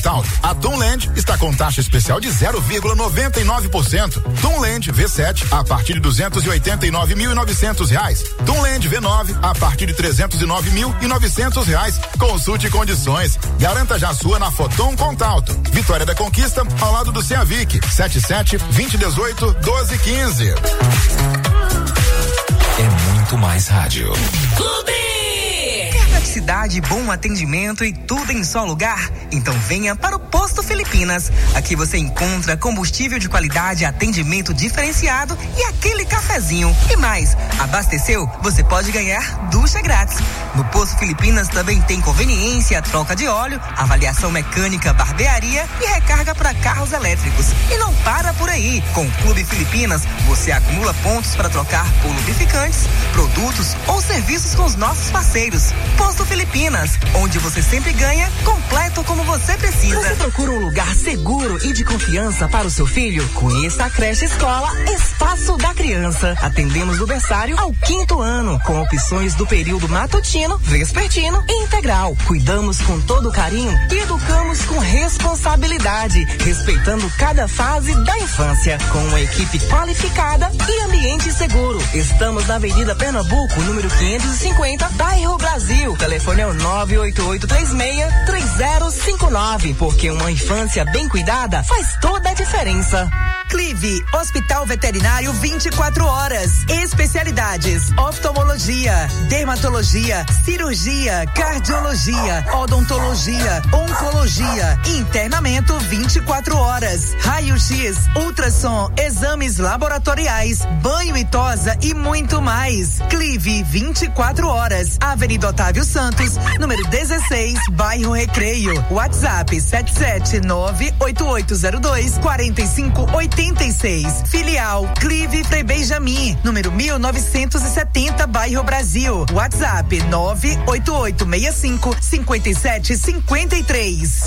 Contalto. A Tunland está com taxa especial de 0,99%. Tunland V7 a partir de R$289.900. Tunland V9 a partir de R$309.900. Consulte condições. Garanta já a sua na Foton Contalto. Vitória da Conquista, ao lado do Ceavic. 77-2018-1215. É muito mais rádio. Clube! Praticidade, bom atendimento e tudo em só lugar? Então venha para o Posto Filipinas. Aqui você encontra combustível de qualidade, atendimento diferenciado e aquele cafezinho. E mais, abasteceu? Você pode ganhar ducha grátis. No Posto Filipinas também tem conveniência, troca de óleo, avaliação mecânica, barbearia e recarga para carros elétricos. E não para por aí. Com o Clube Filipinas, você acumula pontos para trocar por lubrificantes, produtos ou serviços com os nossos parceiros. Posto Filipinas, onde você sempre ganha, completo como você precisa. Você procura um lugar seguro e de confiança para o seu filho? Conheça a creche escola Espaço da Criança. Atendemos do berçário ao 5º ano, com opções do período matutino, vespertino e integral. Cuidamos com todo carinho e educamos com responsabilidade, respeitando cada fase da infância, com uma equipe qualificada e ambiente seguro. Estamos na Avenida Pernambuco, número 550, bairro Brasil. O telefone é o 98836-3059, porque uma infância bem cuidada faz toda a diferença. Clive, Hospital Veterinário 24 horas. Especialidades: oftalmologia, dermatologia, cirurgia, cardiologia, odontologia, oncologia, internamento 24 horas, raio-x, ultrassom, exames laboratoriais, banho e tosa e muito mais. Clive 24 horas. Avenida Otávio Santos, número 16, bairro Recreio. WhatsApp 7798802-4586. Filial Clive Frei Benjamin, número 1970, bairro Brasil. WhatsApp 98865-5753.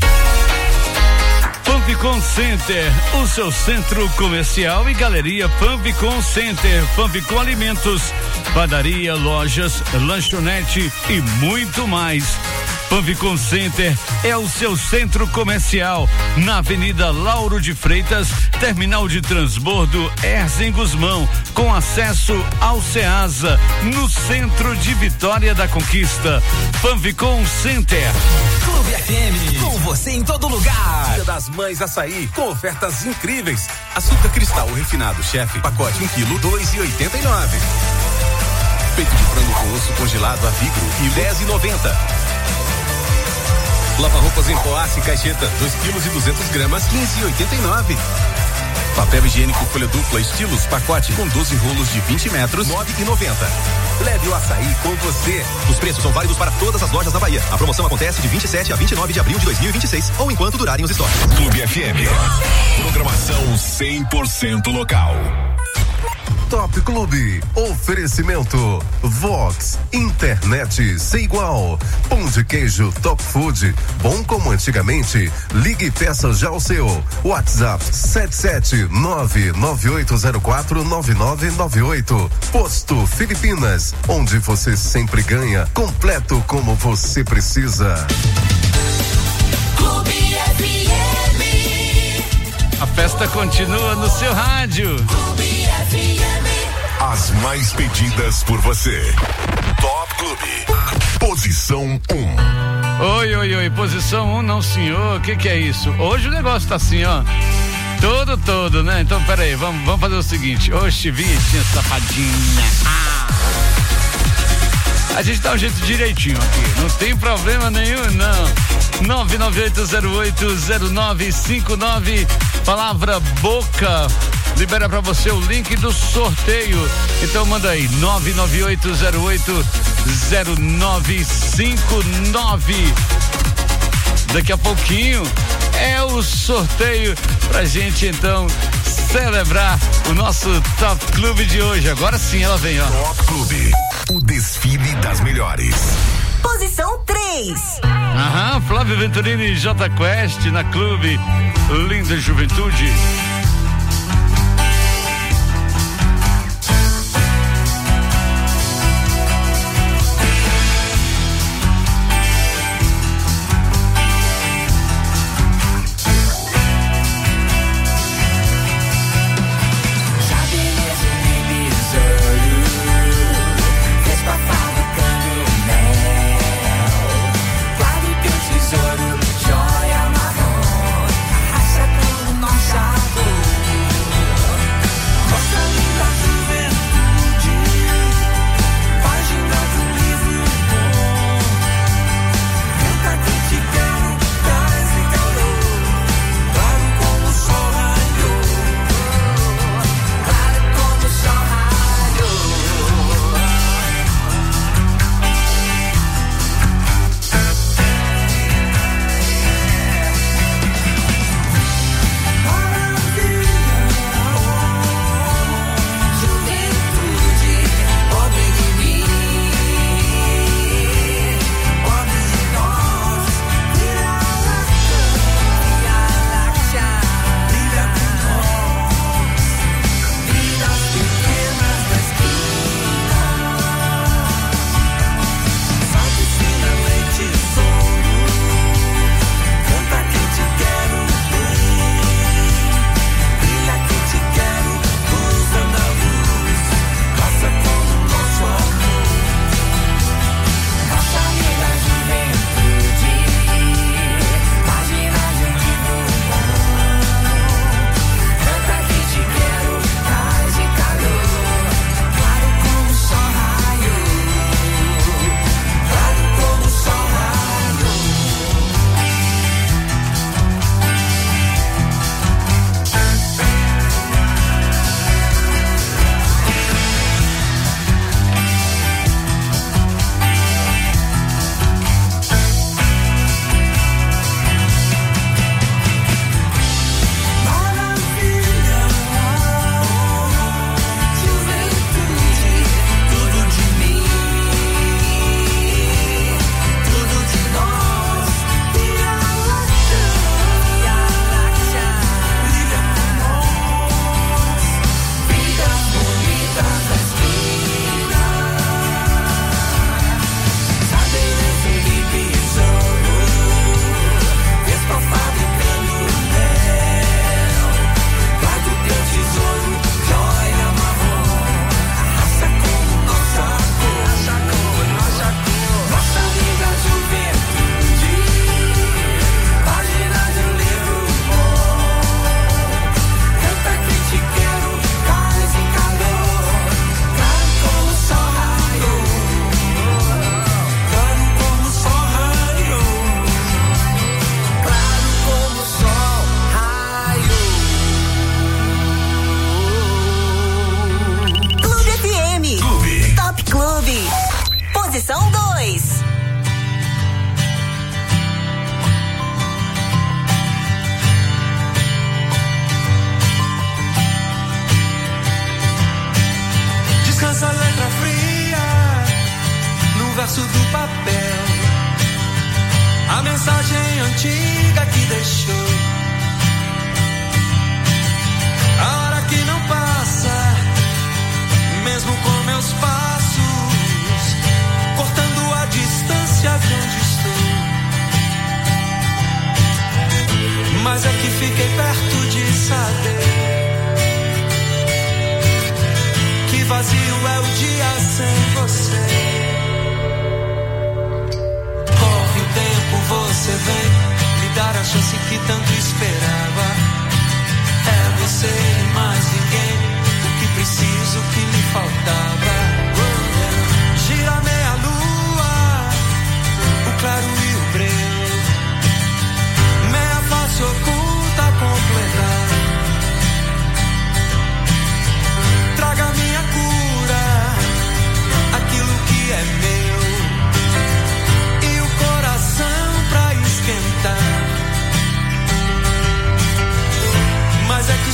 Panvicom Center, o seu centro comercial e galeria Panvicom Center. Panvicom Alimentos, padaria, lojas, lanchonete e muito mais. Panvicom Center é o seu centro comercial na Avenida Lauro de Freitas, terminal de transbordo Erzem Guzmão, com acesso ao Ceasa, no centro de Vitória da Conquista. Panvicom Center. Clube FM, com você em todo lugar. Dia das Mães Açaí, com ofertas incríveis. Açúcar cristal refinado chefe, pacote 1 kg, R$2,89. Peito de frango com osso congelado a vigro, R$10,90. Lava-roupas em pó Aço Caixeta, 2 kg e 200 gramas, R$15,89. Papel higiênico folha dupla estilos, pacote com 12 rolos de 20 metros, R$9,90. Leve o açaí com você. Os preços são válidos para todas as lojas da Bahia. A promoção acontece de 27 a 29 de abril de 2026, ou enquanto durarem os estoques. Clube FM. Programação 100% local. Top Clube, oferecimento Vox, internet sem igual, pão de queijo Top Food, bom como antigamente. Ligue e peça já o seu. WhatsApp 77998049998. Posto Filipinas, onde você sempre ganha, completo como você precisa. Clube FM. A festa continua no seu rádio. Clube FM. As mais pedidas por você. Top Clube. Posição 1. Oi, posição 1, não senhor, o que é isso? Hoje o negócio tá assim, ó, todo, né? Então peraí, vamos fazer o seguinte, oxe, vinhetinha safadinha. A gente dá um jeito direitinho aqui, não tem problema nenhum, não. 998080959, palavra boca, libera pra você o link do sorteio. Então manda aí, 998080959. Daqui a pouquinho é o sorteio pra gente então celebrar o nosso Top Clube de hoje. Agora sim ela vem, ó. Top Clube, o desfile das melhores. Posição 3. Aham, Flávio Venturini e J Quest na Clube Linda Juventude.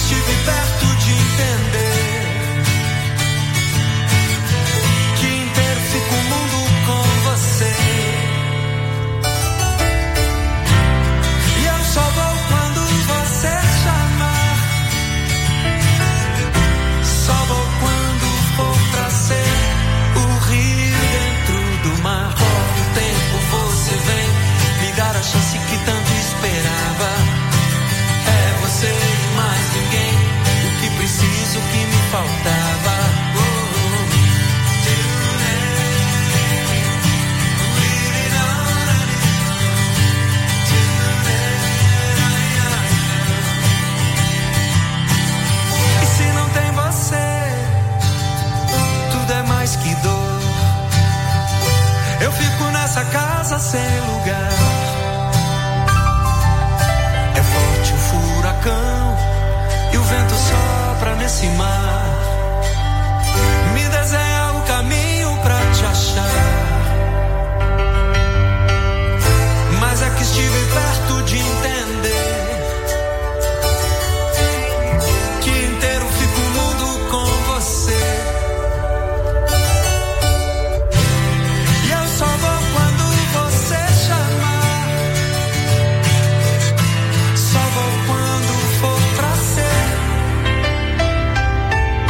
estive perto de entender que inteiro fica o mundo com você. E eu só vou quando você chamar, só vou quando for pra ser o rio dentro do mar. Com o tempo você vem me dar a chance que tanto esperava. É você e mais ninguém, o que preciso, o que me faltava. E se não tem você, tudo é mais que dor. Eu fico nessa casa sem lugar. É forte o furacão e o vento sopra nesse mar. Me desenha o caminho pra te achar. Mas é que estive perto de entender que inteiro fica o mundo com você. E eu só vou quando você chamar, só vou quando for pra ser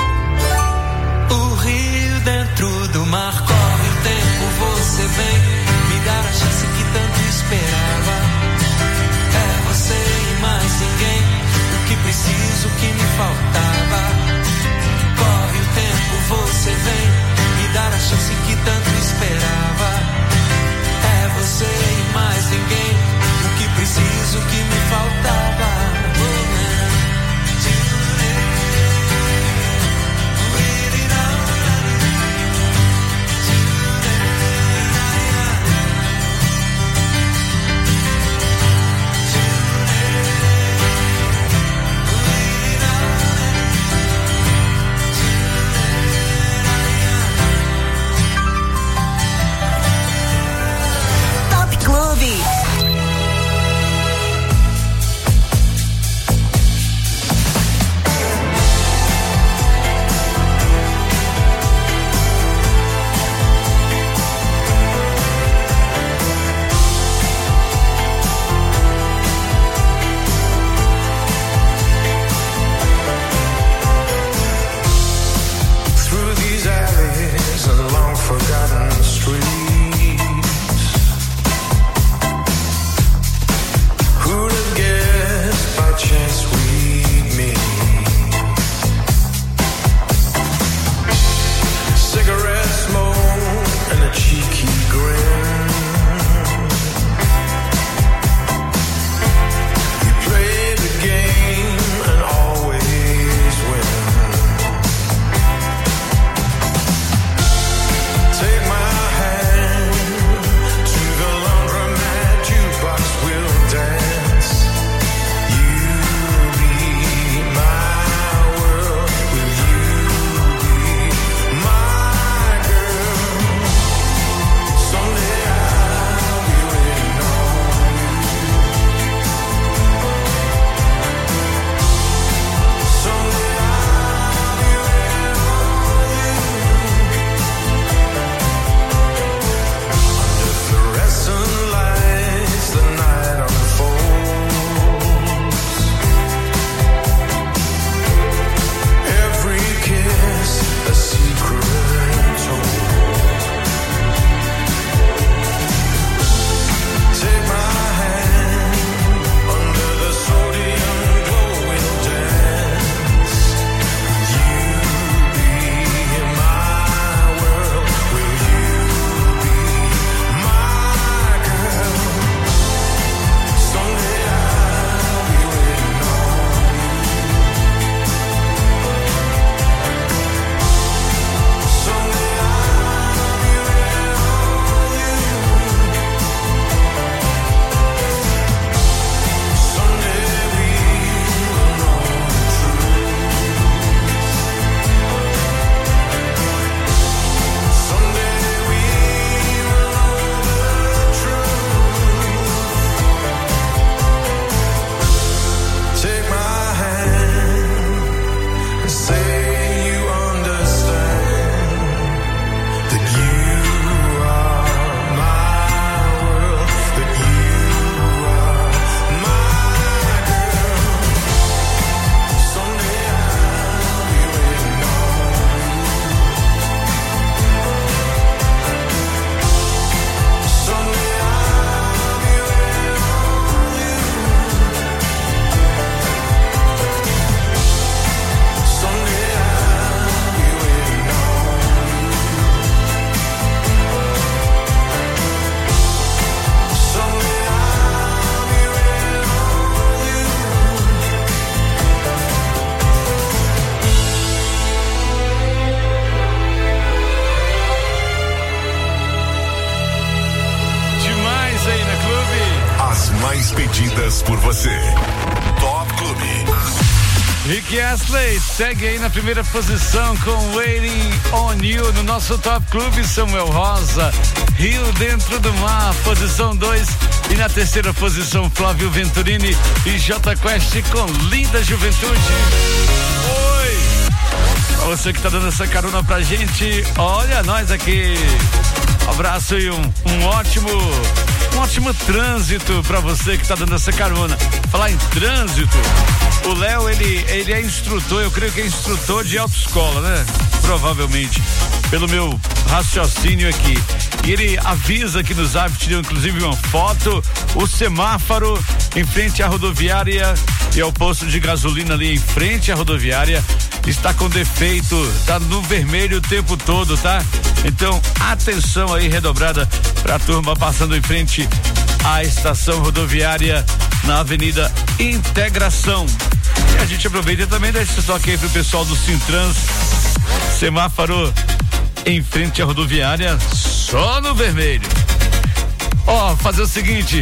Feliz por você. Top Clube. Rick Astley segue aí na primeira posição com Waiting on You no nosso Top Clube. Samuel Rosa, Rio Dentro do Mar, posição 2. E na terceira posição, Flávio Venturini e J Quest com Linda Juventude. Oi! Pra você que tá dando essa carona pra gente, olha nós aqui. Abraço e um ótimo trânsito pra você que tá dando essa carona. Falar em trânsito, o Léo, ele é instrutor, eu creio que é instrutor de autoescola, né? Provavelmente, pelo meu raciocínio aqui. E ele avisa aqui no Zap, tirou inclusive uma foto, o semáforo em frente à rodoviária e ao posto de gasolina ali em frente à rodoviária está com defeito, tá no vermelho o tempo todo, tá? Então, atenção aí redobrada pra turma passando em frente à estação rodoviária na Avenida Integração. E a gente aproveita e também dá esse toque aí pro pessoal do Sintrans, semáforo em frente à rodoviária, só no vermelho. Fazer o seguinte,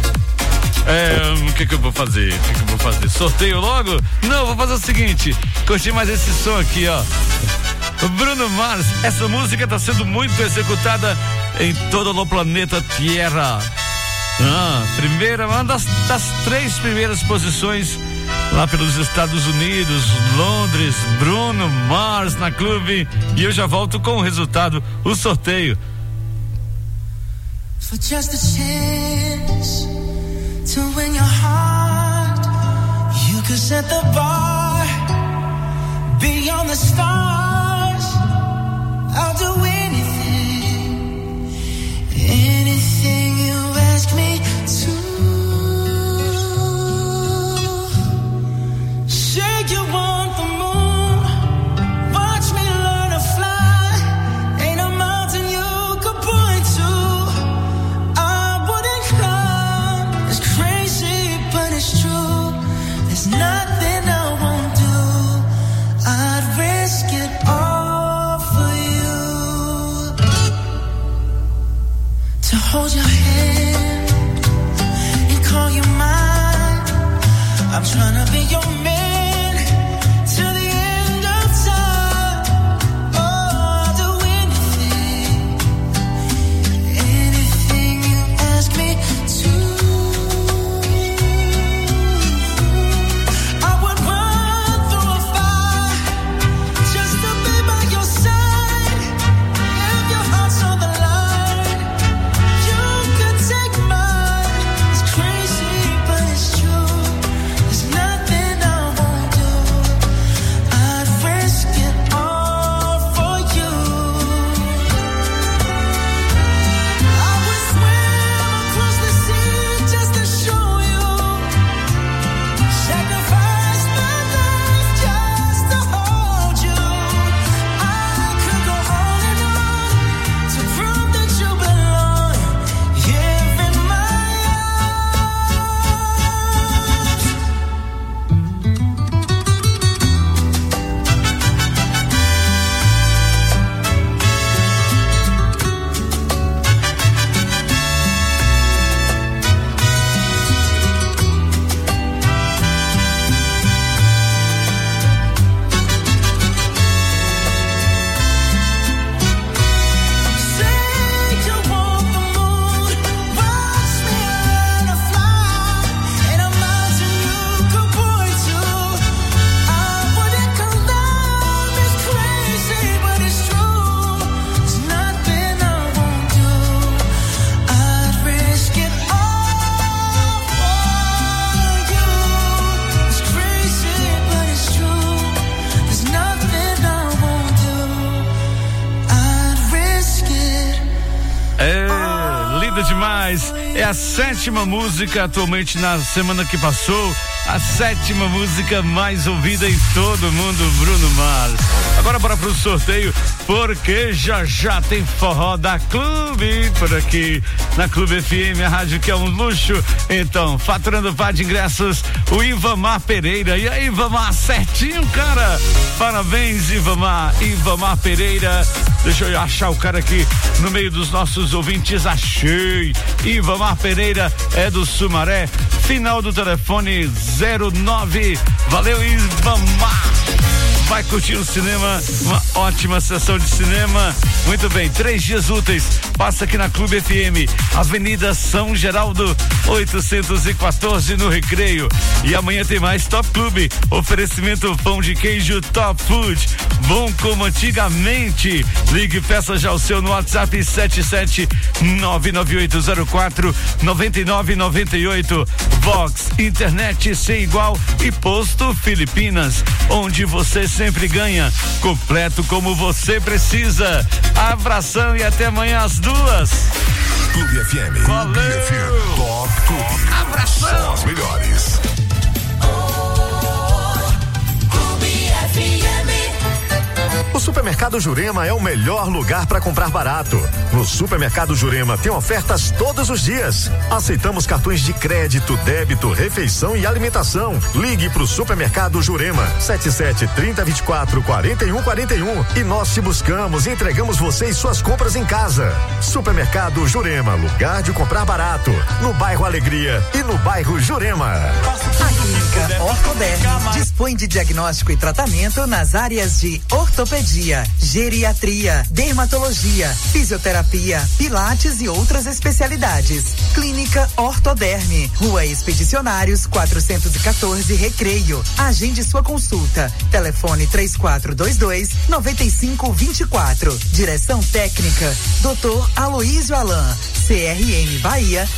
o que eu vou fazer? Sorteio logo? Não, vou fazer o seguinte, curti mais esse som aqui, Bruno Mars, essa música tá sendo muito executada em todo o planeta Terra. Uma das 3 primeiras posições lá pelos Estados Unidos, Londres, Bruno Mars na clube. E eu já volto com o resultado, o sorteio. For just a chance to win your heart, you could set the bar beyond the stars. I'll do anything you ask me to. Say you want the moon, watch me learn to fly. Ain't a mountain you could point to I wouldn't climb. It's crazy, but it's true. There's nothing I won't do. I'd risk it all for you. To hold your hand and call you mine. I'm trying to be your man till the end of time. Oh, I'll do anything you ask me to. I would run through a fire just to be by your side. If your heart's on the line, you could take mine. It's crazy, but it's true. There's nothing I won't do. I'd risk it all for you. I would swim across the sea just to show you. Sacrifice my life just to hold you. I could go on and on to prove that you belong here in my Say you want the moon, watch me learn to fly. Ain't a mountain you could point to I wouldn't climb. It's crazy, but it's true. There's nothing I won't do. I'd risk it all for you. It's crazy, but it's true. There's nothing I won't do. I'd risk it. Linda demais. É a 7ª música atualmente na semana que passou. A 7ª música mais ouvida em todo o mundo, Bruno Mars. Agora bora pro sorteio. porque já tem forró da Clube por aqui na Clube FM, a rádio que é um luxo. Então, faturando par de ingressos, o Ivamar Pereira. E aí, Ivamar, certinho, cara? Parabéns, Ivamar Pereira. Deixa eu achar o cara aqui no meio dos nossos ouvintes. Achei. Ivamar Pereira é do Sumaré, final do telefone 09. Valeu, Ivamar. Vai curtir o cinema, uma ótima sessão de cinema. Muito bem, 3 dias úteis. Passa aqui na Clube FM, Avenida São Geraldo, 814 no Recreio. E amanhã tem mais Top Clube. Oferecimento pão de queijo Top Food, bom como antigamente. Ligue e peça já o seu no WhatsApp 77998049998. Vox, internet sem igual e Posto Filipinas, onde você sempre ganha, completo como você precisa. Abração e até amanhã às 2. Clube FM. Valeu. Clube FM. Top Clube. Abração. São as melhores. Clube FM. O Supermercado Jurema é o melhor lugar para comprar barato. No Supermercado Jurema tem ofertas todos os dias. Aceitamos cartões de crédito, débito, refeição e alimentação. Ligue pro Supermercado Jurema 77-30-24-41-41 e nós te buscamos e entregamos você e suas compras em casa. Supermercado Jurema, lugar de comprar barato. No bairro Alegria e no bairro Jurema. A Clínica Ortoderm dispõe de diagnóstico e tratamento nas áreas de ortopedia, geriatria, dermatologia, fisioterapia, pilates e outras especialidades. Clínica Ortoderm, Rua Expedicionários 414 Recreio. Agende sua consulta. Telefone 3422-9524. Direção técnica Dr. Aloísio Alain, CRM Bahia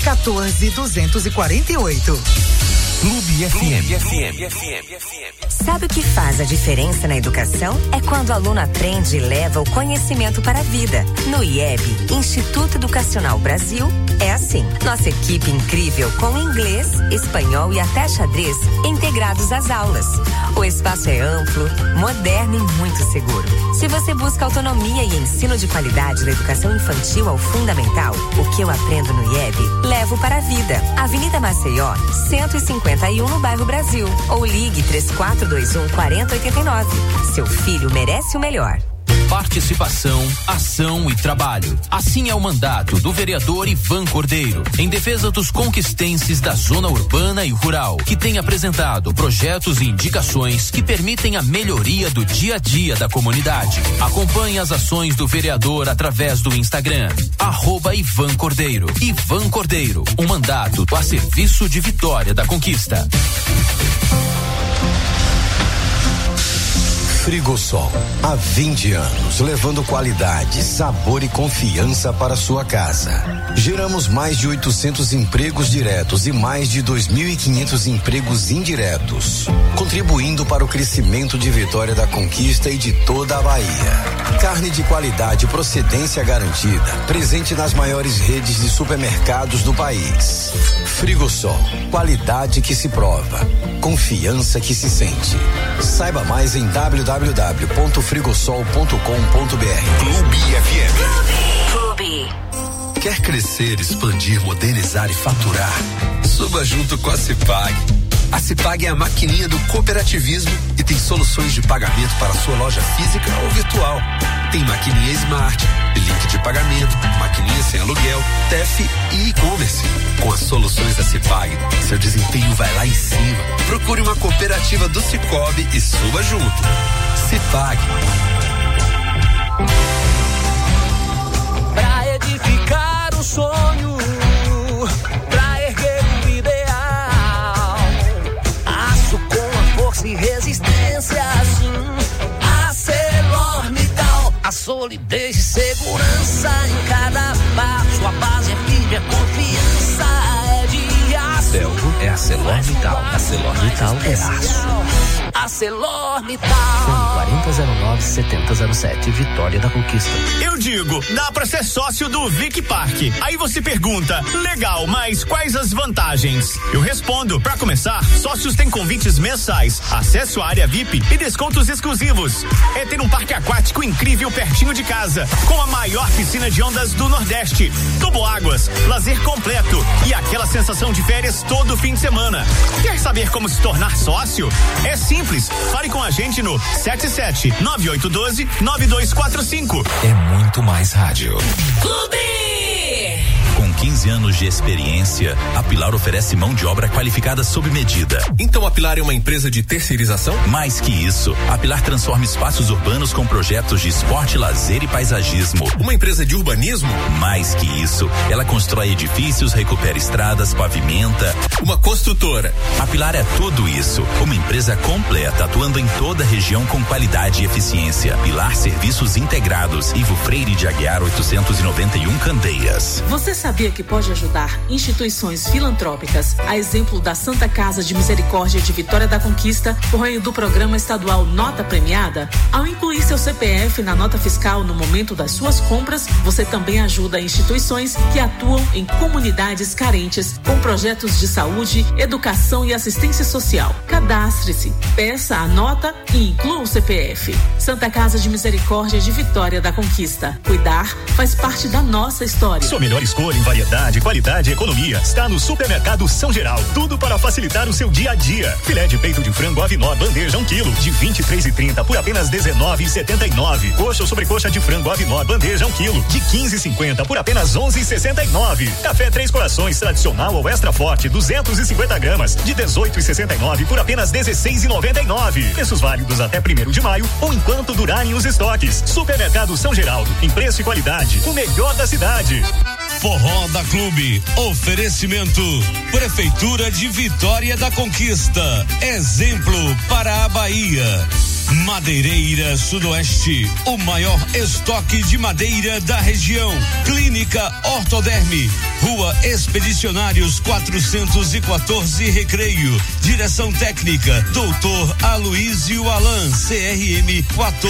14248. Clube FM. Sabe o que faz a diferença na educação? É quando o aluno aprende e leva o conhecimento para a vida. No IEB, Instituto Educacional Brasil, é assim. Nossa equipe incrível com inglês, espanhol e até xadrez integrados às aulas. O espaço é amplo, moderno e muito seguro. Se você busca autonomia e ensino de qualidade da educação infantil ao fundamental, o que eu aprendo no IEB, levo para a vida. Avenida Maceió, 151 no bairro Brasil. Ou ligue 3421-4089. Seu filho merece o melhor. Participação, ação e trabalho. Assim é o mandato do vereador Ivan Cordeiro, em defesa dos conquistenses da zona urbana e rural, que tem apresentado projetos e indicações que permitem a melhoria do dia a dia da comunidade. Acompanhe as ações do vereador através do Instagram, @Ivan Cordeiro. Ivan Cordeiro, um mandato a serviço de Vitória da Conquista. Frigosol, há 20 anos, levando qualidade, sabor e confiança para sua casa. Geramos mais de 800 empregos diretos e mais de 2.500 empregos indiretos, contribuindo para o crescimento de Vitória da Conquista e de toda a Bahia. Carne de qualidade e procedência garantida, presente nas maiores redes de supermercados do país. Frigosol, qualidade que se prova, confiança que se sente. Saiba mais em www.frigosol.com.br. Clube FM. Clube. Quer crescer, expandir, modernizar e faturar? Suba junto com a Cipag. A Cipag é a maquininha do cooperativismo e tem soluções de pagamento para sua loja física ou virtual. Tem maquininha Smart, link de pagamento, maquininha sem aluguel, TEF e e-commerce. Com as soluções da Cipag, seu desempenho vai lá em cima. Procure uma cooperativa do Cicobi e suba junto. Cipag. Pra edificar o sonho, pra erguer o ideal, aço com a força e resistência, assim, ArcelorMittal, a solidez e segurança em cada passo, a base é firme, a confiança é de aço. Delvo é assim. ArcelorMittal. ArcelorMittal é aço. ArcelorMittal. Fone 4009-7007, Vitória da Conquista. Eu digo, dá pra ser sócio do Vic Park. Aí você pergunta, legal, mas quais as vantagens? Eu respondo, pra começar, sócios têm convites mensais, acesso à área VIP e descontos exclusivos. É ter um parque aquático incrível pertinho de casa, com a maior piscina de ondas do Nordeste, toboáguas, lazer completo e aquela sensação de férias todo fim de semana. Quer saber como se tornar sócio? É simples, fale com a gente no 77-9812-9245. É muito mais rádio. Clube! Com 15 anos de experiência, a Pilar oferece mão de obra qualificada sob medida. Então a Pilar é uma empresa de terceirização? Mais que isso, a Pilar transforma espaços urbanos com projetos de esporte, lazer e paisagismo. Uma empresa de urbanismo? Mais que isso, ela constrói edifícios, recupera estradas, pavimenta. Uma construtora. A Pilar é tudo isso. Uma empresa completa, atuando em toda a região com qualidade e eficiência. Pilar Serviços Integrados, Ivo Freire de Aguiar 891 Candeias. Você sabia que pode ajudar instituições filantrópicas, a exemplo da Santa Casa de Misericórdia de Vitória da Conquista, por meio do programa estadual Nota Premiada? Ao incluir seu CPF na nota fiscal no momento das suas compras, você também ajuda instituições que atuam em comunidades carentes com projetos de saúde, educação e assistência social. Cadastre-se, peça a nota e inclua o CPF. Santa Casa de Misericórdia de Vitória da Conquista. Cuidar faz parte da nossa história. Sua melhor escolha em variedade, qualidade e economia está no Supermercado São Geral. Tudo para facilitar o seu dia a dia. Filé de peito de frango Avinor, bandeja 1 quilo, de R$23,30 por apenas R$19,79. Coxa ou sobrecoxa de frango Avinor, bandeja 1 quilo, de R$15,50 por apenas R$11,69. Café Três Corações tradicional ou extra forte, 250 gramas, de R$18,69 por apenas R$16,99. Preços válidos até 1º de maio ou enquanto durarem os estoques. Supermercado São Geraldo, em preço e qualidade, o melhor da cidade. Forró da Clube. Oferecimento Prefeitura de Vitória da Conquista. Exemplo para a Bahia. Madeireira Sudoeste, o maior estoque de madeira da região. Clínica Ortoderme, Rua Expedicionários 414 Recreio. Direção técnica Doutor Aloísio Alan, CRM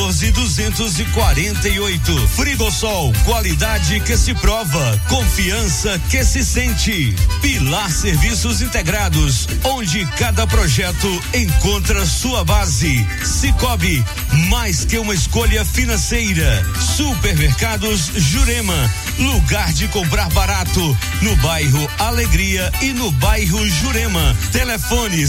14248. Frigosol, qualidade que se prova, confiança que se sente. Pilar Serviços Integrados, onde cada projeto encontra sua base. Cicobi, mais que uma escolha financeira. Supermercados Jurema, lugar de comprar barato, no bairro Alegria e no bairro Jurema. Telefone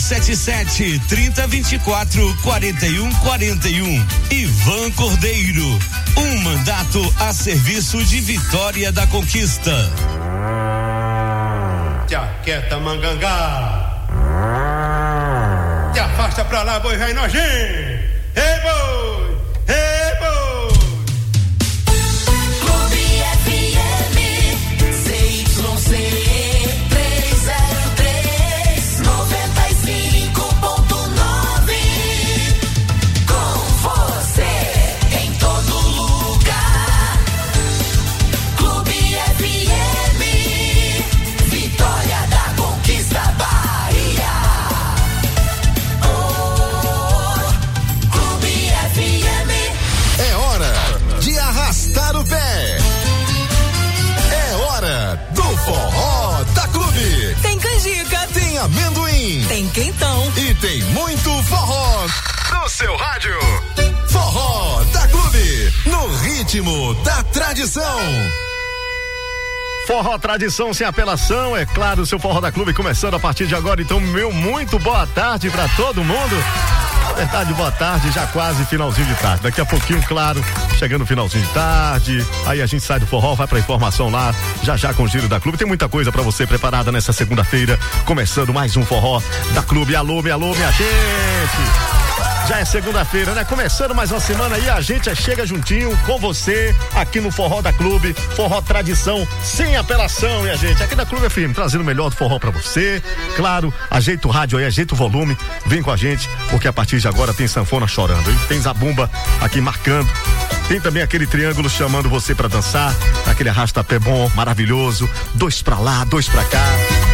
77-3024-4141. Ivan Cordeiro, um mandato a serviço de Vitória da Conquista. Jaqueta Mangangá, te afasta pra lá, boi vai nojinho. Ei, boi! Ei, boi! Clube FM, CYC 303, 95.9. Com você em todo lugar. Clube FM, Vitória da Conquista, Bahia. É hora de arrastar o pé. É hora do Forró da Clube. Tem canjica, tem amendoim, tem quentão e tem muito forró no seu rádio. Forró da Clube, no ritmo da tradição. Forró tradição sem apelação, é claro, o seu Forró da Clube começando a partir de agora. Então, meu muito boa tarde pra todo mundo. Na verdade, boa tarde, já quase finalzinho de tarde. Daqui a pouquinho, claro, chegando o finalzinho de tarde. Aí a gente sai do forró, vai pra informação lá, já com o Giro da Clube. Tem muita coisa pra você preparada nessa segunda-feira. Começando mais um Forró da Clube. Alô, minha gente. Já é segunda-feira, né? Começando mais uma semana aí, a gente chega juntinho com você aqui no Forró da Clube, Forró tradição sem apelação, minha gente. Aqui da Clube FM, trazendo o melhor do forró pra você. Claro, ajeita o rádio aí, ajeita o volume, vem com a gente, porque a partir de agora tem sanfona chorando, hein? Tem zabumba aqui marcando. Tem também aquele triângulo chamando você pra dançar, aquele arrasta-pé bom, maravilhoso, 2 pra lá, 2 pra cá.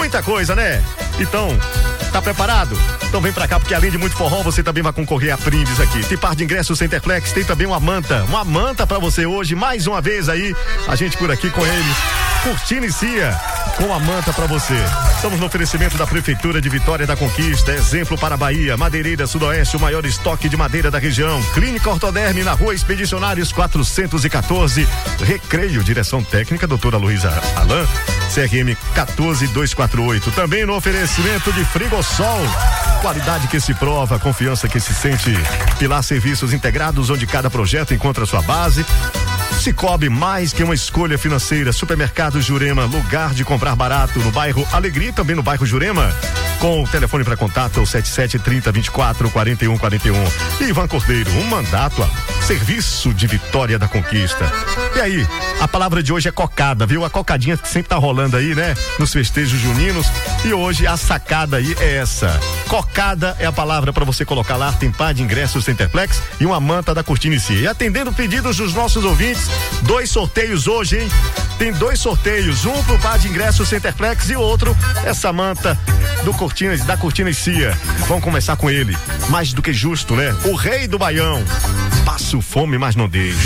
muita coisa, né? Então, tá preparado? Então vem pra cá, porque além de muito forró, você também vai concorrer a brindes aqui. Tem par de ingressos Centerplex, tem também uma manta pra você hoje, mais uma vez aí, a gente por aqui com eles, curtindo e cia, com a manta pra você. Estamos no oferecimento da Prefeitura de Vitória da Conquista, exemplo para a Bahia, Madeireira Sudoeste, o maior estoque de madeira da região, Clínica Ortoderme na Rua Expedicionários 414, Recreio, direção técnica, doutora Luísa Alain, CRM 14248. Também no oferecimento de Frigosol, qualidade que se prova, confiança que se sente. Pilar Serviços Integrados, onde cada projeto encontra sua base. Cicobi, mais que uma escolha financeira. Supermercado Jurema, lugar de comprar barato no bairro Alegria, também no bairro Jurema. Com o telefone para contato, 7730244141. Ivan Cordeiro, um mandato a serviço de Vitória da Conquista. E aí, a palavra de hoje é cocada, viu? A cocadinha que sempre tá rolando aí, né? Nos festejos juninos. E hoje a sacada aí é essa. Cocada é a palavra para você colocar lá. Tem par de ingressos Centerplex e uma manta da Cortina e Cia. E atendendo pedidos dos nossos ouvintes, 2 sorteios hoje, hein? Tem 2 sorteios, um pro par de ingressos Centerplex e outro essa manta da Cortina e Cia. Vamos começar com ele. Mais do que justo, né? O rei do Baião. Passo fome, mas não deixo.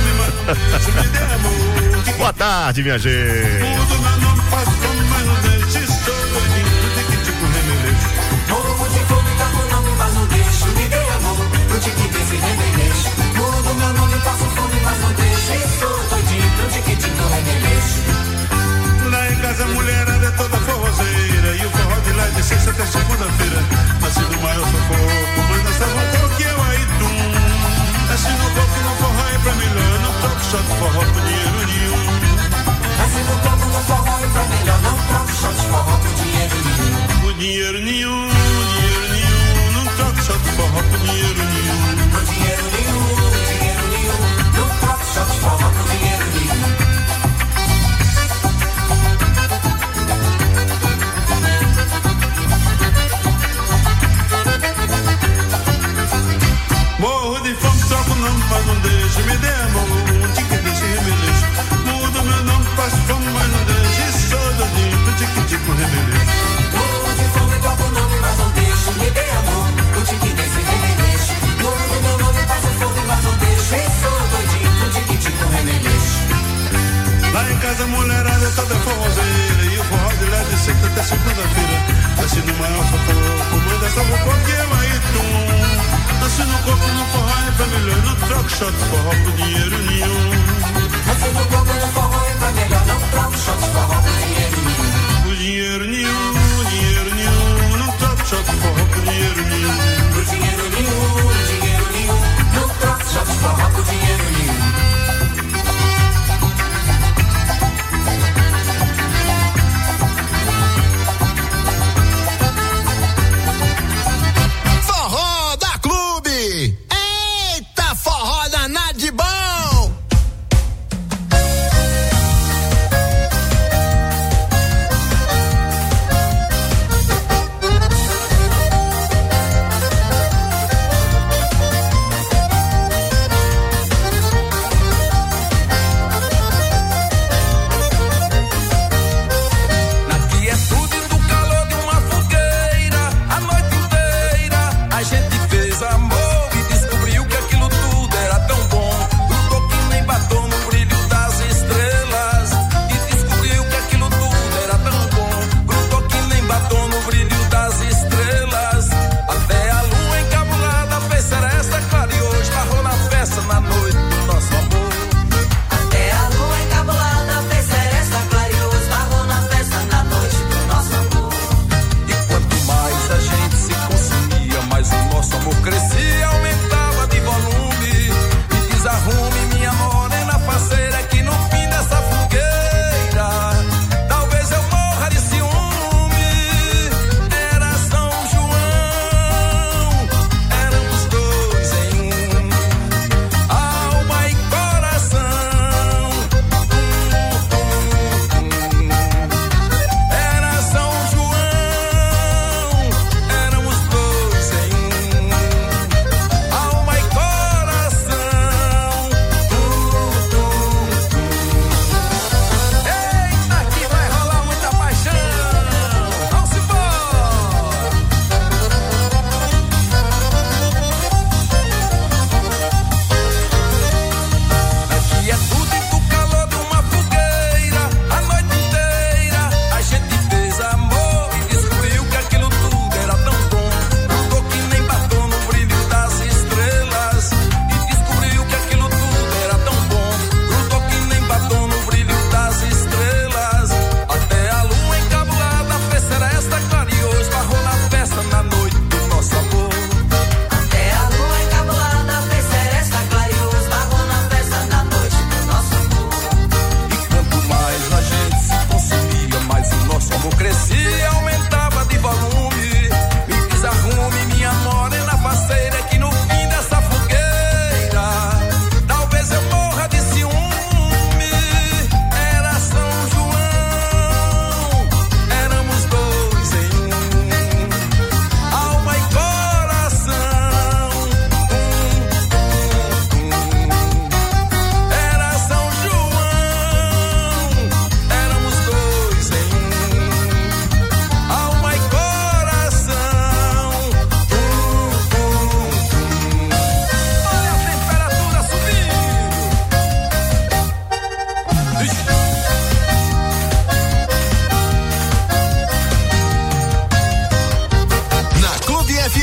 Boa tarde, minha gente. Lá em casa a mulherada é toda forrozeira e o forró de lá de sexta até segunda-feira. Nasci no maior sufoco, mas nessa roupa que eu aí tum. Nasci no coco, no forró e pra melhor, não troco shot forró por dinheiro nenhum. Nasci no coco, no forró e pra melhor, não troco shot forró por dinheiro nenhum. Por dinheiro nenhum, não troco shot forró por dinheiro nenhum. Por dinheiro nenhum, não troco shot forró por dinheiro nenhum. Morro de fome, troco o nome, mas não deixa. Me dê a mão, tique, deixa e remeleixo. Mudo meu nome, passo fome, mas não deixa. E sou doidinho, tique, tique, remeleixo. Morro de fome, troco o nome, mas não deixa. Me dê a mão, tique, deixa e remeleixo. Mudo meu nome, passo fome, mas não deixa. E sou doidinho, tique, tique, remeleixo. Lá em casa a mulherada toda forrozeira e o forró de lá de sexta até segunda-feira. Nasci no maior sufoco, manda essa roupa que eu aí tum. Nasci no coco, no forró e pra melhor, não troco shot forró por dinheiro nenhum. Nasci no coco, no forró e pra melhor, não troco shot forró por dinheiro nenhum. Por dinheiro nenhum, não troco shot forró por dinheiro nenhum. Por dinheiro nenhum, não troco shot forró por dinheiro nenhum.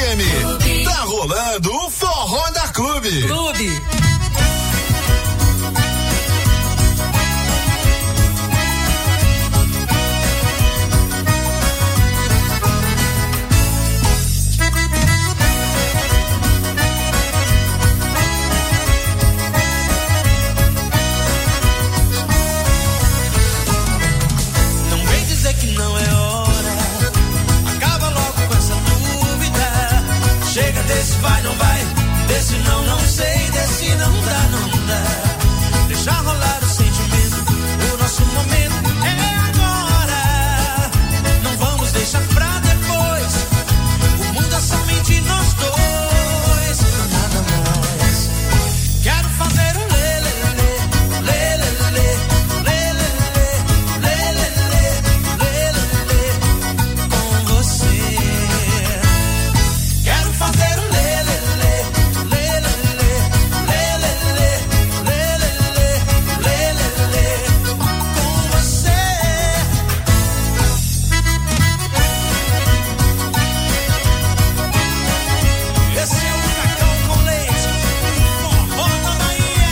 FM. Tá rolando o Forró da Clube. Não vem dizer que não é hora. Acaba logo com essa dúvida. Chega desse vai, não vai. Desse não, não sei. Desse não dá, não dá. Deixa rolar o sentimento. O nosso momento é agora. Não vamos deixar pra depois. O mundo é somente nós dois. Nada mais. Quero fazer um com você. Quero fazer um com você. Esse é o cacau com leite, forró da Bahia.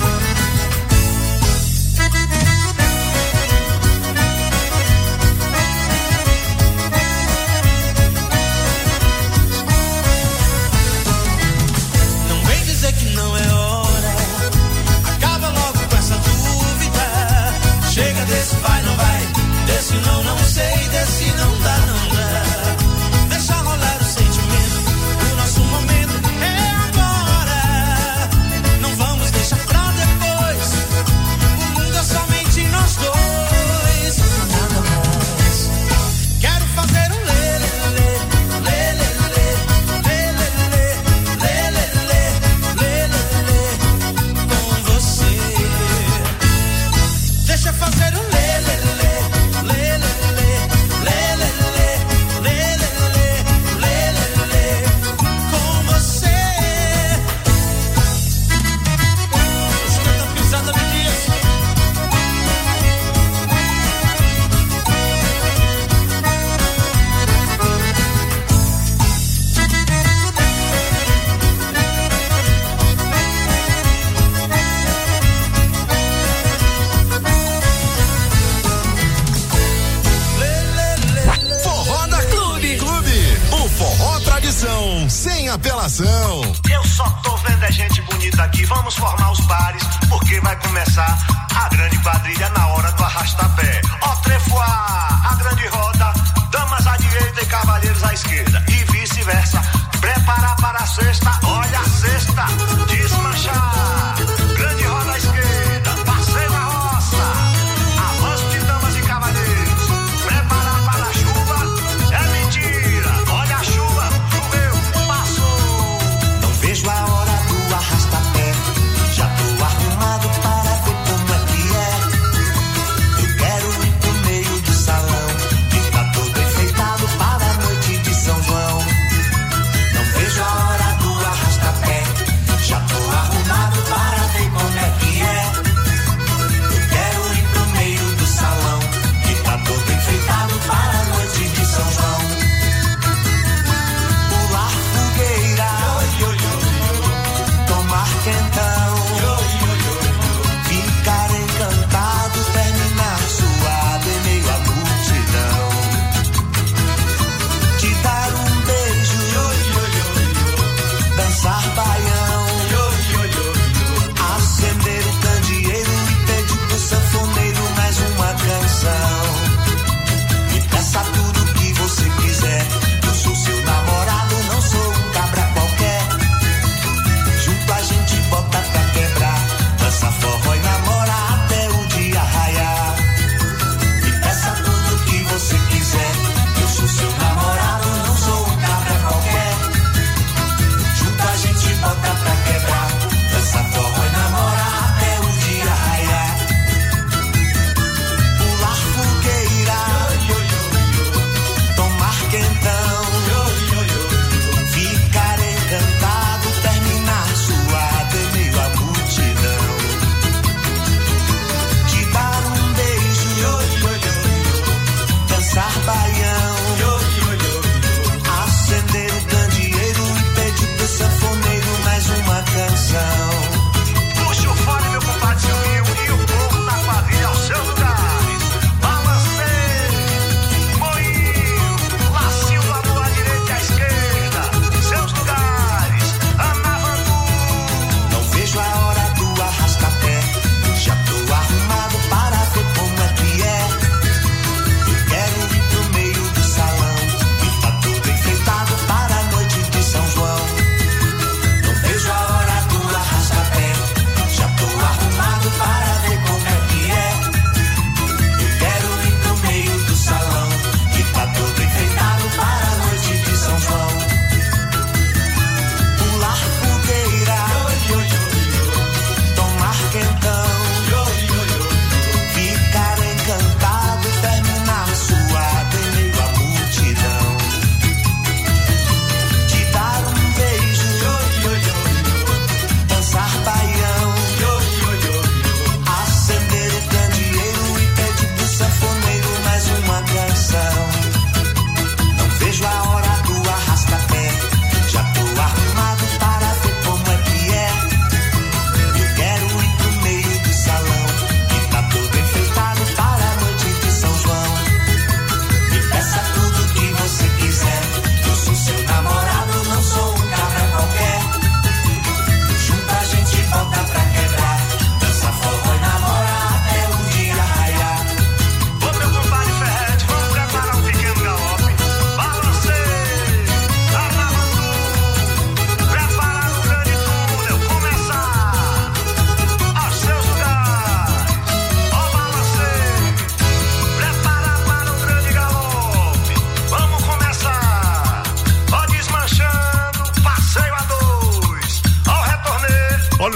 Não vem dizer que não é hora. Acaba logo com essa dúvida. Chega desse vai, não vai. Desse não, não sei. Desse não dá, não dá. Deixa rolar o sentimento. O nosso momento é agora. Não vamos deixar pra depois. O mundo é somente nós dois. Nada mais. Quero fazer um com você. Deixa fazer um com você. Escuta a pisada do Dias. Forró da Clube. O forró tradição, sem apelação. Eu só tô vendo a gente bonita aqui. Vamos formar os pares, porque vai começar a grande quadrilha na hora do arrasta-pé. Ó, trefoá, a grande roda, damas à direita e cavalheiros à esquerda. E vice-versa. Preparar para a sexta, olha a sexta, desmanchar. Grande roda à esquerda, passeio na roça. Avanço de damas e cavalheiros. Preparar para a chuva, é mentira. Olha a chuva, choveu, passou. Não vejo a hora do arrasta-pé. Já tô arrumado para ver como é que é. Eu quero ir pro meio do salão. Ficar todo enfeitado para a noite de São João.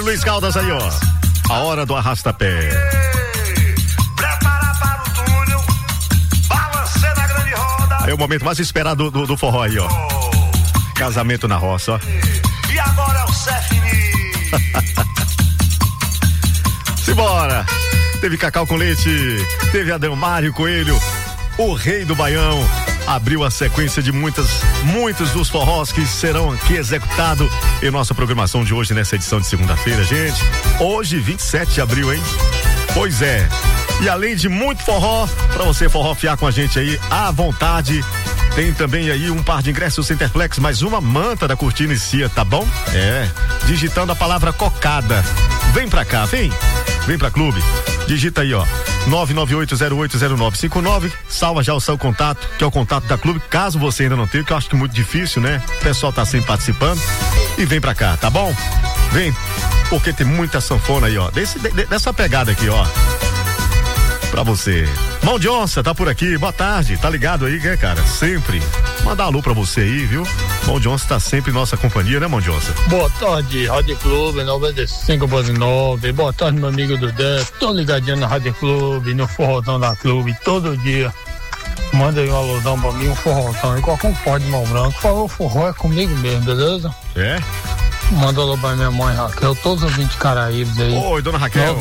Júlio Luiz Caldas aí, ó. A hora do arrasta-pé. Prepara para o túnel, balancê na grande roda. É o momento mais esperado do forró aí, ó. Casamento na roça, ó. E agora é o Cefini. Simbora! Teve Cacau com Leite, teve Adelmário Coelho, o rei do Baião. Abriu a sequência de muitos dos forrós que serão aqui executados em nossa programação de hoje, nessa edição de segunda-feira, gente. Hoje, 27 de abril, hein? Pois é. E além de muito forró, pra você forrofiar com a gente aí à vontade, tem também aí um par de ingressos Centerplex, mais uma manta da Cortina e Cia, tá bom? É, digitando a palavra cocada. Vem pra cá, vem pra Clube. Digita aí, ó, 998080959, salva já o seu contato, que é o contato da Clube, caso você ainda não tenha, que eu acho que é muito difícil, né? O pessoal tá sempre participando. E vem pra cá, tá bom? Vem, porque tem muita sanfona aí, ó, dessa pegada aqui, ó, pra você. Mão de Onça tá por aqui, boa tarde, tá ligado aí, né, cara? Sempre. Mandar um alô pra você aí, viu? Mão de Onça tá sempre em nossa companhia, né, Mão de Onça? Boa tarde, Rádio Clube 95.9. Boa tarde, meu amigo do Def. Tô ligadinho na Rádio Clube, no forrozão da Clube, todo dia. Manda aí um alôzão pra mim, um forrozão, igual com pó de mão branco. Falou, forró é comigo mesmo, beleza? É? Manda alô pra minha mãe Raquel, todos os 20 Caraíbas aí. Oi, dona Raquel.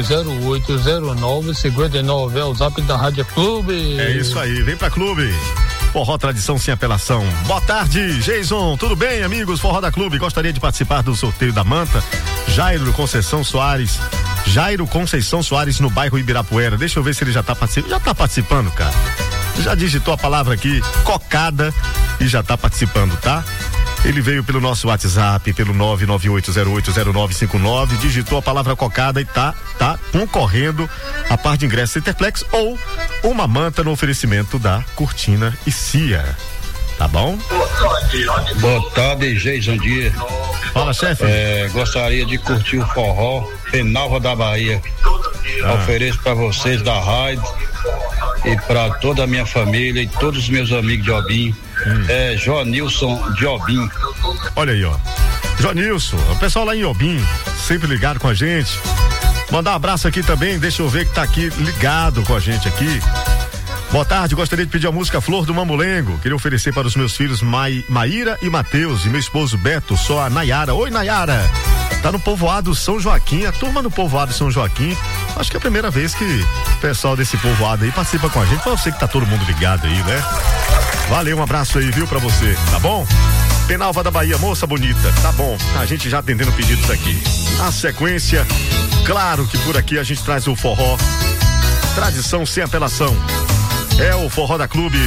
98080959 é o zap da Rádio Clube. É isso aí, vem pra Clube. Forró Tradição Sem Apelação. Boa tarde, Jason, tudo bem, amigos? Forró da Clube, gostaria de participar do sorteio da manta. Jairo Conceição Soares no bairro Ibirapuera. Deixa eu ver se ele já tá participando. Já tá participando, cara. Já digitou a palavra aqui, cocada, e já tá participando, tá? Ele veio pelo nosso WhatsApp, pelo 998080959, digitou a palavra cocada e tá concorrendo a par de ingressos Centerplex ou uma manta no oferecimento da Cortina e Cia. Tá bom? Boa tarde, Jason Dias. Fala, chefe. Gostaria de curtir o forró Penalva da Bahia. Ofereço para vocês da rádio e para toda a minha família e todos os meus amigos de Obim. Joanilson de Obim. Olha aí, ó. Joanilson, o pessoal lá em Obim, sempre ligado com a gente. Mandar um abraço aqui também, deixa eu ver que tá aqui ligado com a gente aqui. Boa tarde, gostaria de pedir a música Flor do Mamulengo. Queria oferecer para os meus filhos Maíra e Matheus e meu esposo Beto, só a Nayara. Oi, Nayara. Tá no povoado São Joaquim, a turma do povoado São Joaquim. Acho que é a primeira vez que o pessoal desse povoado aí participa com a gente. Pra você que tá todo mundo ligado aí, né? Valeu, um abraço aí, viu, pra você, tá bom? Penalva da Bahia, moça bonita, tá bom, a gente já atendendo pedidos aqui. Na sequência, claro que por aqui a gente traz o forró, tradição sem apelação. É o Forró da Clube,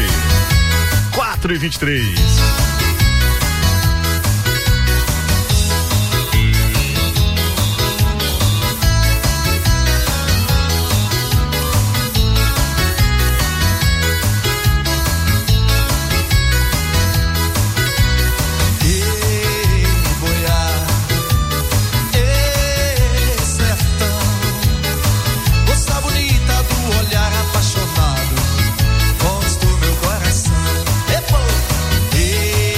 4h23. Apaixonado, voz do meu coração. Epa!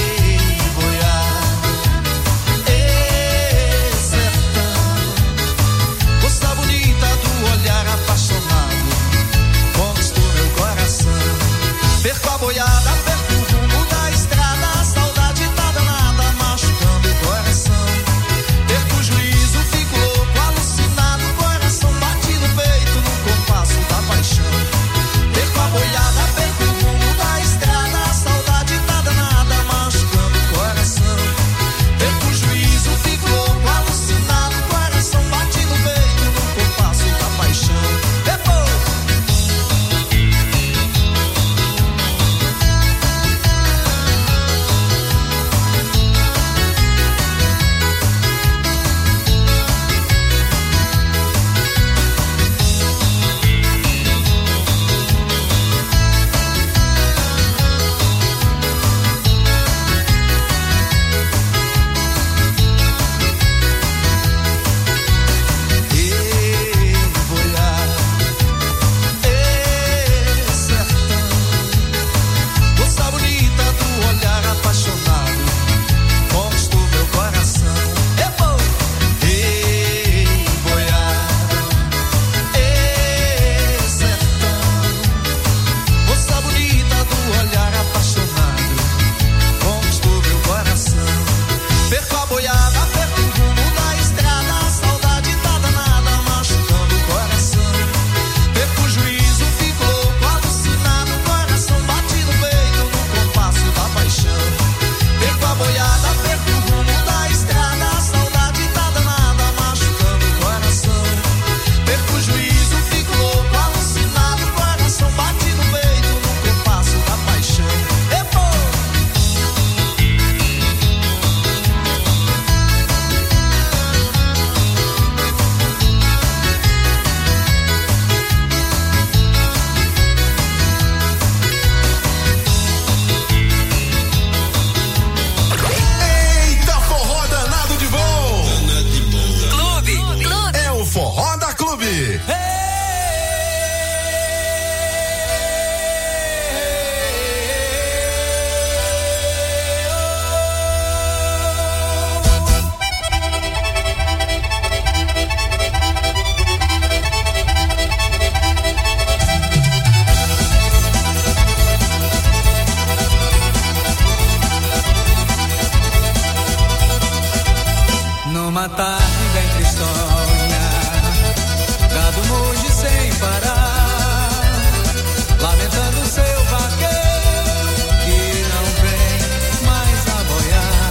Uma tarde bem tristonha, gado muge sem parar, lamentando seu vaqueiro que não vem mais a boiar,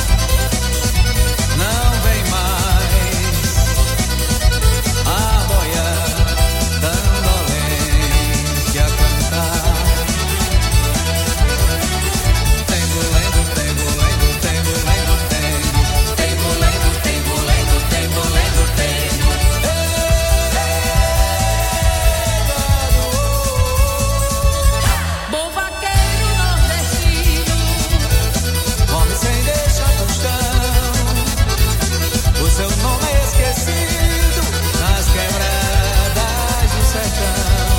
não vem mais a boiar, tão dolente a cantar. Tempo lento, tempo lento, tempo lento, tempo, tempo lento, tempo lento, tempo lento, tempo. Bom vaqueiro nordestino, morre sem deixar tostão. O seu nome é esquecido nas quebradas do sertão.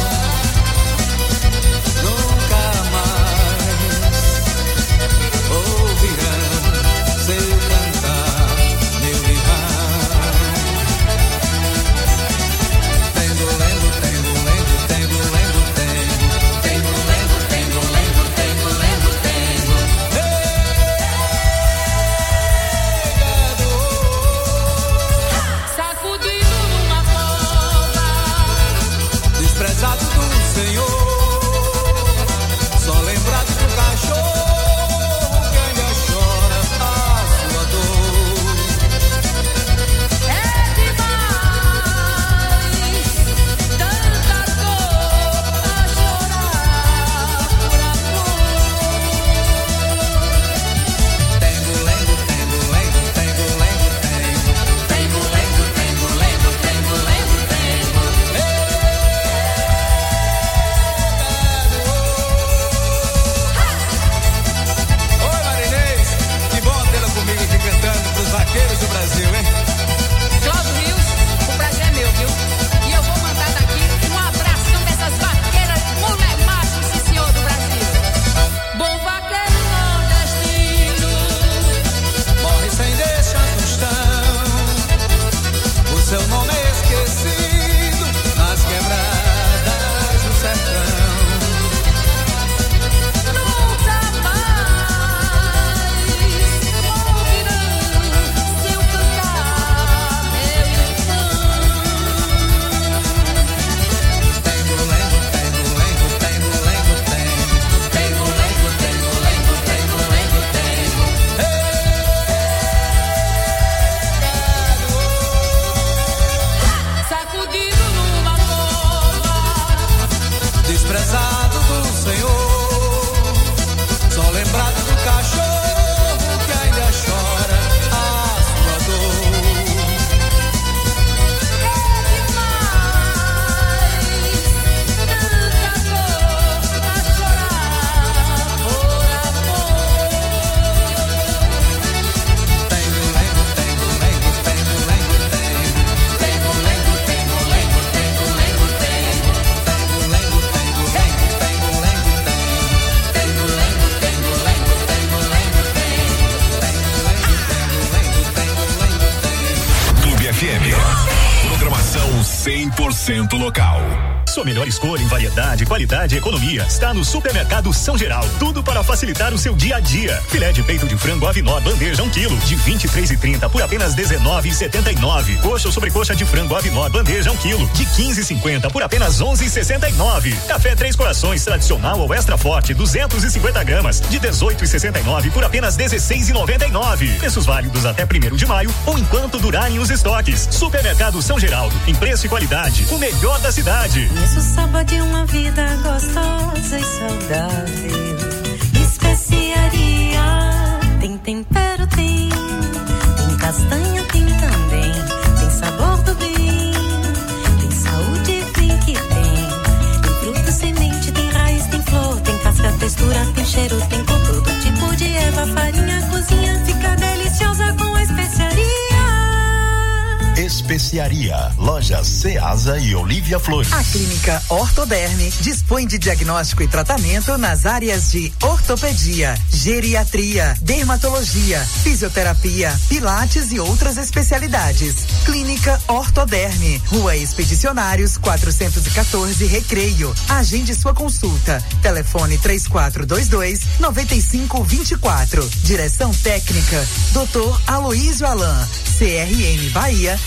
Nunca mais ouvirão seu cantar, meu irmão. Tempo lento, tempo lento, tempo lento, tempo, tempo lento, tempo lento, tempo lento, tempo. Sacudido numa cova, desprezado do Senhor, só lembrado do cachorro que ainda chora a sua dor. É demais, tanta dor a chorar por amor. Tempo lento, tempo lento, tempo lento, tempo, tempo lento, tempo lento, tempo lento, tempo. Oi, Marinês, que bom tê-la comigo aqui cantando pros vaqueiros do Brasil, hein? Cláudio Rios, o prazer é meu, viu? E eu vou mandar daqui um abração dessas vaqueiras, mulher macho, sim senhor do Brasil. Bom vaqueiro nordestino, morre sem deixar tostão. O seu nome é esquecido nas quebradas do sertão. Nunca mais ouvirão seu cantar, meu irmão. Tempo lento, tempo lento, tempo lento, tempo, tempo lento, tempo lento, tempo lento, tempo. Sacudido numa cova, desprezado do Senhor, só lembrado do cachorro que ainda chora a sua dor. É demais, tanta dor a chorar por amor. Tempo lento, tempo lento, tempo lento, tempo, tempo lento, tempo lento, tempo lento, tempo, tempo lento, tempo lento, tempo lento, tempo, tempo lento, tempo lento, tempo lento, tempo, tempo lento, tempo lento, tempo. Clube FM. Programação 100% local. Sua melhor escolha em variedade, qualidade e economia está no Supermercado São Geral. Tudo para facilitar o seu dia a dia. Filé de peito de frango Avinor bandeja 1 quilo de 23,30 por apenas 19,79. Coxa ou sobrecoxa de frango Avinor bandeja 1 quilo de 15,50 por apenas 11,69. Café Três Corações tradicional ou extra forte 250 gramas de 18,69 por apenas 16,99. Preços válidos até 1º de maio ou enquanto durarem os estoques. Supermercado São Geraldo, em preço e qualidade, o melhor da cidade. Isso sabor de uma vida gostosa e saudável. Especiaria, tem tempero, tem castanha, tem também. Tem sabor do bem, tem saúde, tem que tem fruta, semente, tem raiz, tem flor, tem casca, textura, tem cheiro, tem com todo tipo de erva, farinha, cozinha, fica deliciosa com a especiaria. Especiaria, lojas Ceasa e Olívia Flores. A Clínica Ortoderme dispõe de diagnóstico e tratamento nas áreas de ortopedia, geriatria, dermatologia, fisioterapia, pilates e outras especialidades. Clínica Ortoderme, Rua Expedicionários 414, Recreio. Agende sua consulta. Telefone 3422-9524. Direção técnica, Dr. Aloísio Alan, CRM Bahia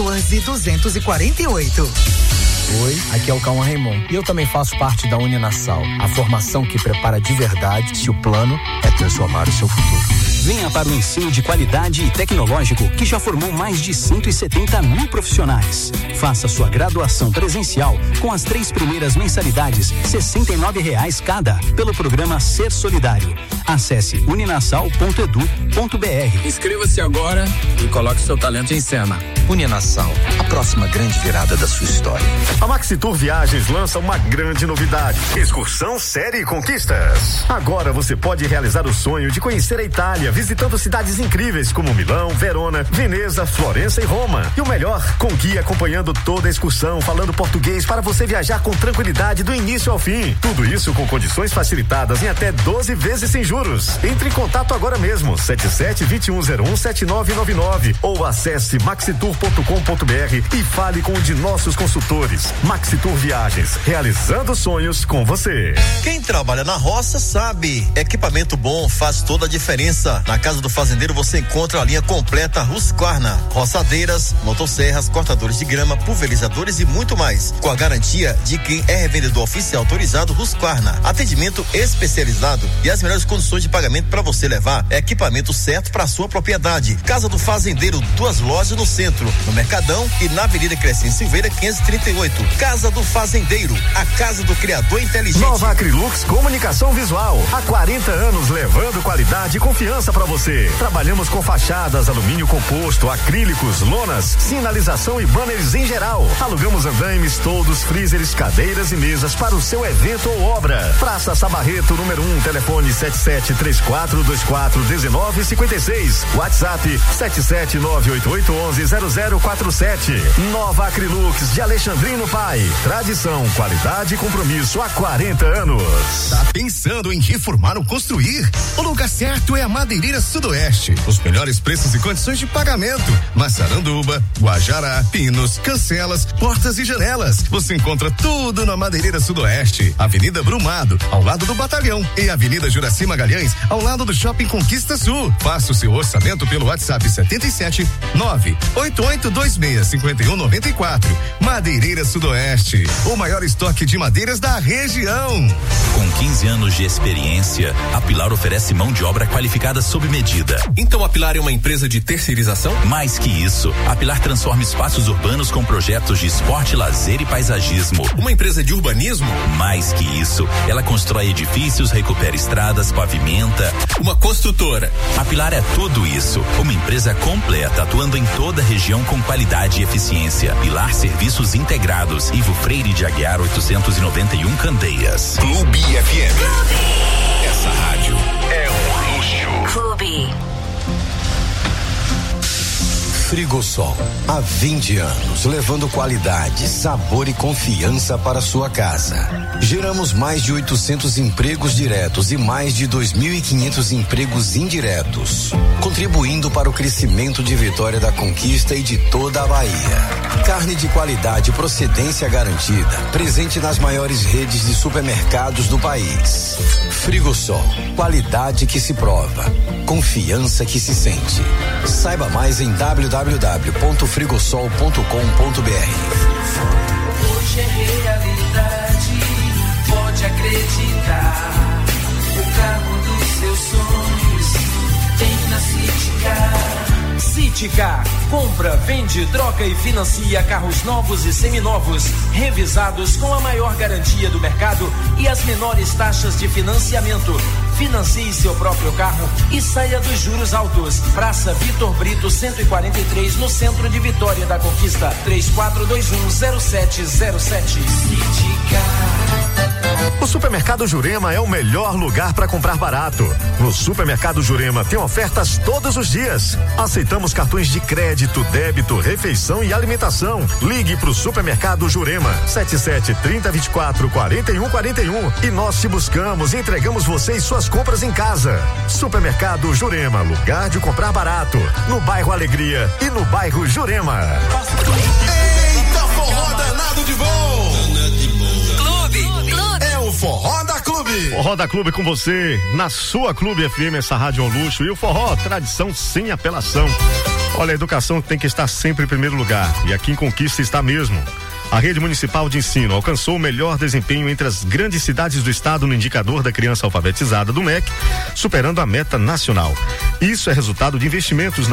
14248. Oi, aqui é o Cauã Raymond e eu também faço parte da Uninasal, a formação que prepara de verdade se o plano é transformar o seu futuro. Venha para o ensino de qualidade e tecnológico que já formou mais de 170 mil profissionais. Faça sua graduação presencial com as 3 primeiras mensalidades, R$ 69,00 cada, pelo programa Ser Solidário. Acesse uninasal.edu.br. Inscreva-se agora e coloque seu talento em cena. Uninasal, a próxima grande virada da sua história. A Maxitur Viagens lança uma grande novidade: excursão Série Conquistas. Agora você pode realizar o sonho de conhecer a Itália, visitando cidades incríveis como Milão, Verona, Veneza, Florença e Roma. E o melhor, com guia acompanhando toda a excursão, falando português para você viajar com tranquilidade do início ao fim. Tudo isso com condições facilitadas em até 12 vezes sem juros. Entre em contato agora mesmo, 77-2101-7999 ou acesse maxitur.com.br e fale com um de nossos consultores. Maxitur Viagens, realizando sonhos com você. Quem trabalha na roça sabe, equipamento bom faz toda a diferença. Na Casa do Fazendeiro você encontra a linha completa Husqvarna, roçadeiras, motosserras, cortadores de grama, pulverizadores e muito mais, com a garantia de quem é revendedor oficial autorizado Husqvarna. Atendimento especializado e as melhores condições de pagamento para você levar equipamento certo para sua propriedade. Casa do Fazendeiro, 2 lojas no centro, no Mercadão e na Avenida Crescente Silveira 538. Casa do Fazendeiro, a casa do criador inteligente. Nova Acrylux Comunicação Visual, há 40 anos levando qualidade e confiança para você. Trabalhamos com fachadas, alumínio composto, acrílicos, lonas, sinalização e banners em geral. Alugamos andaimes, toldos, freezers, cadeiras e mesas para o seu evento ou obra. Praça Sabarreto, número 1, telefone 7734241956. WhatsApp 77988110047. Nova Acrylux de Alexandrino Pai. Tradição, qualidade e compromisso há 40 anos. Tá pensando em reformar ou construir? O lugar certo é a Madeireira Sudoeste. Os melhores preços e condições de pagamento. Massaranduba, Guajará, pinos, cancelas, portas e janelas. Você encontra tudo na Madeireira Sudoeste. Avenida Brumado, ao lado do Batalhão, e Avenida Juraci Magalhães, ao lado do Shopping Conquista Sul. Faça o seu orçamento pelo WhatsApp 77 988265194. Madeireira Sudoeste, o maior estoque de madeiras da região. Com 15 anos de experiência, a Pilar oferece mão de obra qualificada sob medida. Então a Pilar é uma empresa de terceirização? Mais que isso, a Pilar transforma espaços urbanos com projetos de esporte, lazer e paisagismo. Uma empresa de urbanismo? Mais que isso, ela constrói edifícios, recupera estradas, pavimenta. Uma construtora. A Pilar é tudo isso. Uma empresa completa, atuando em toda a região com qualidade e eficiência. Pilar Serviços Integrados, Ivo Freire de Aguiar 891 Candeias. Clube FM. Essa rádio é um luxo. Clube. Frigosol, há 20 anos, levando qualidade, sabor e confiança para sua casa. Geramos mais de 800 empregos diretos e mais de 2.500 empregos indiretos, contribuindo para o crescimento de Vitória da Conquista e de toda a Bahia. Carne de qualidade e procedência garantida, presente nas maiores redes de supermercados do país. Frigosol, qualidade que se prova, confiança que se sente. Saiba mais em www.frigosol.com.br. Hoje é realidade, pode acreditar. O carro dos seus sonhos tem na Citicar. Citicar, compra, vende, troca e financia carros novos e seminovos, revisados com a maior garantia do mercado e as menores taxas de financiamento. Financie seu próprio carro e saia dos juros altos. Praça Vitor Brito 143, no centro de Vitória da Conquista. 34210707. O Supermercado Jurema é o melhor lugar para comprar barato. No Supermercado Jurema tem ofertas todos os dias. Aceitamos cartões de crédito, débito, refeição e alimentação. Ligue pro Supermercado Jurema 77-3024-4141 e nós te buscamos e entregamos você e suas compras em casa. Supermercado Jurema, lugar de comprar barato. No bairro Alegria e no bairro Jurema. Eita, forró danado de bom! É o Forró da Clube. Forró da Clube com você, na sua Clube FM, essa rádio é um luxo. E o forró, tradição sem apelação. Olha, a educação tem que estar sempre em primeiro lugar, e aqui em Conquista está mesmo. A rede municipal de ensino alcançou o melhor desempenho entre as grandes cidades do estado no indicador da criança alfabetizada do MEC, superando a meta nacional. Isso é resultado de investimentos